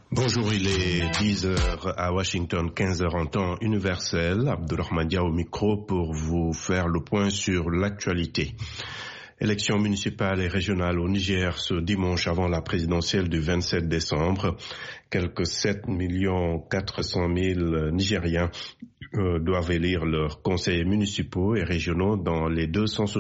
Bonjour, il est 10h à Washington, 15h en temps universel. Abdourahmane Dia au micro pour vous faire le point sur l'actualité. Élections municipales et régionales au Niger ce dimanche avant la présidentielle du 27 décembre. Quelques 7 400 000 Nigériens doivent élire leurs conseillers municipaux et régionaux dans les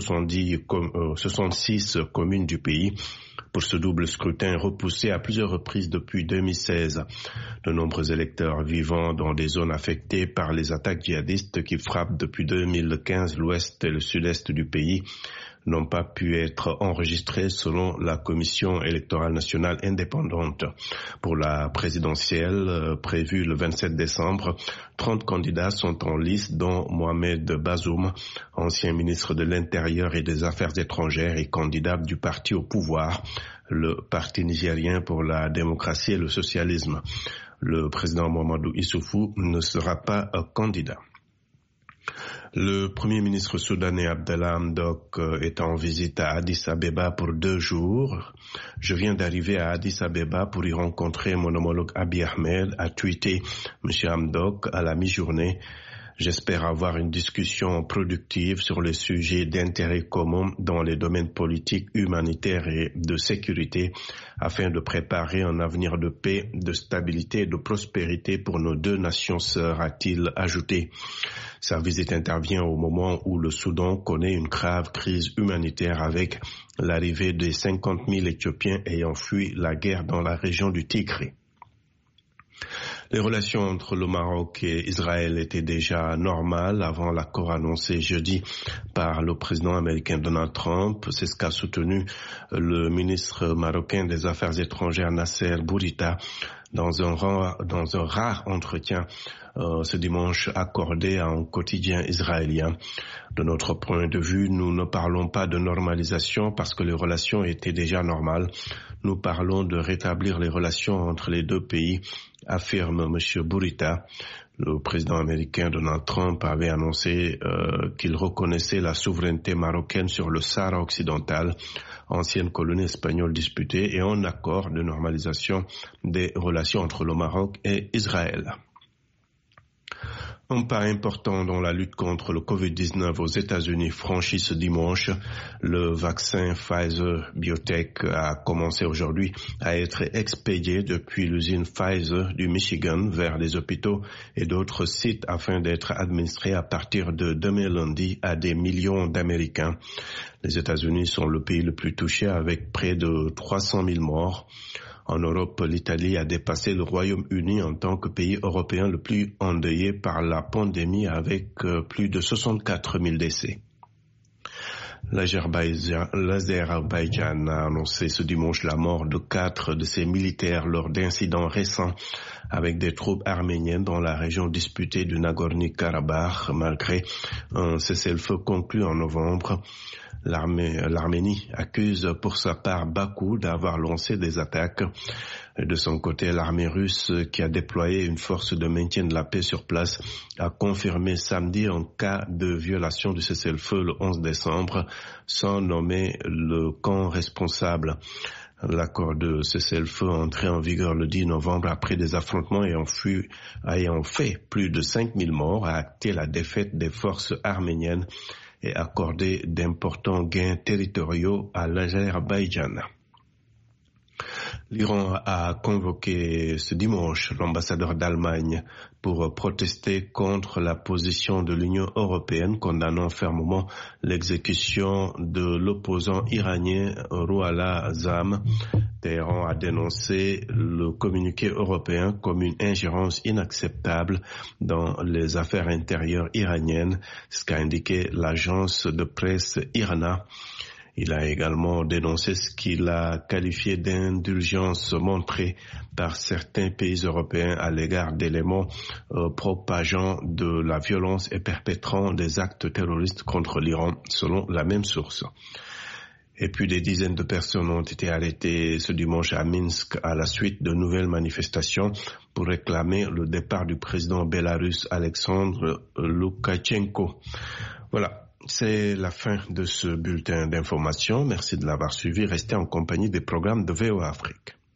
66 communes du pays. Pour ce double scrutin repoussé à plusieurs reprises depuis 2016. De nombreux électeurs vivant dans des zones affectées par les attaques djihadistes qui frappent depuis 2015 l'ouest et le sud-est du pays n'ont pas pu être enregistrés selon la Commission électorale nationale indépendante. Pour la présidentielle prévue le 27 décembre, 30 candidats sont en lice, dont Mohamed Bazoum, ancien ministre de l'Intérieur et des Affaires étrangères et candidat du parti au pouvoir, le Parti nigérien pour la démocratie et le socialisme. Le président Mahamadou Issoufou ne sera pas candidat. Le Premier ministre soudanais Abdallah Hamdok est en visite à Addis Abeba pour 2 jours. Je viens d'arriver à Addis Abeba pour y rencontrer mon homologue Abiy Ahmed, a tweeté M. Hamdok à la mi-journée. J'espère avoir une discussion productive sur les sujets d'intérêt commun dans les domaines politiques, humanitaires et de sécurité afin de préparer un avenir de paix, de stabilité et de prospérité pour nos 2 nations sœurs, a-t-il ajouté. Sa visite intervient au moment où le Soudan connaît une grave crise humanitaire avec l'arrivée des 50 000 Éthiopiens ayant fui la guerre dans la région du Tigré. Les relations entre le Maroc et Israël étaient déjà normales avant l'accord annoncé jeudi par le président américain Donald Trump. C'est ce qu'a soutenu le ministre marocain des Affaires étrangères Nasser Bourita dans un rare entretien ce dimanche accordé à un quotidien israélien. De notre point de vue, nous ne parlons pas de normalisation parce que les relations étaient déjà normales. Nous parlons de rétablir les relations entre les 2 pays, affirme M. Bourita. Le président américain Donald Trump avait annoncé qu'il reconnaissait la souveraineté marocaine sur le Sahara occidental, ancienne colonie espagnole disputée, et un accord de normalisation des relations entre le Maroc et Israël. Un pas important dans la lutte contre le Covid-19 aux États-Unis franchit ce dimanche. Le vaccin Pfizer-BioNTech a commencé aujourd'hui à être expédié depuis l'usine Pfizer du Michigan vers les hôpitaux et d'autres sites afin d'être administré à partir de demain lundi à des millions d'Américains. Les États-Unis sont le pays le plus touché avec près de 300 000 morts. En Europe, l'Italie a dépassé le Royaume-Uni en tant que pays européen le plus endeuillé par la pandémie avec plus de 64 000 décès. L'Azerbaïdjan a annoncé ce dimanche la mort de 4 de ses militaires lors d'incidents récents avec des troupes arméniennes dans la région disputée du Nagorno-Karabakh malgré un cessez-le-feu conclu en novembre. L'Arménie accuse pour sa part Bakou d'avoir lancé des attaques. De son côté, l'armée russe, qui a déployé une force de maintien de la paix sur place, a confirmé samedi un cas de violation du cessez-le-feu le 11 décembre, sans nommer le camp responsable. L'accord de cessez-le-feu entré en vigueur le 10 novembre après des affrontements ayant fait plus de 5 000 morts a acté la défaite des forces arméniennes et accordé d'importants gains territoriaux à l'Azerbaïdjan. L'Iran a convoqué ce dimanche l'ambassadeur d'Allemagne pour protester contre la position de l'Union européenne condamnant fermement l'exécution de l'opposant iranien Rouhollah Azam. Téhéran a dénoncé le communiqué européen comme une ingérence inacceptable dans les affaires intérieures iraniennes, ce qu'a indiqué l'agence de presse IRNA. Il a également dénoncé ce qu'il a qualifié d'indulgence montrée par certains pays européens à l'égard d'éléments propageant de la violence et perpétrant des actes terroristes contre l'Iran, selon la même source. Et puis des dizaines de personnes ont été arrêtées ce dimanche à Minsk à la suite de nouvelles manifestations pour réclamer le départ du président bélarusse Alexandre Loukachenko. Voilà. C'est la fin de ce bulletin d'information. Merci de l'avoir suivi. Restez en compagnie des programmes de VOA Afrique.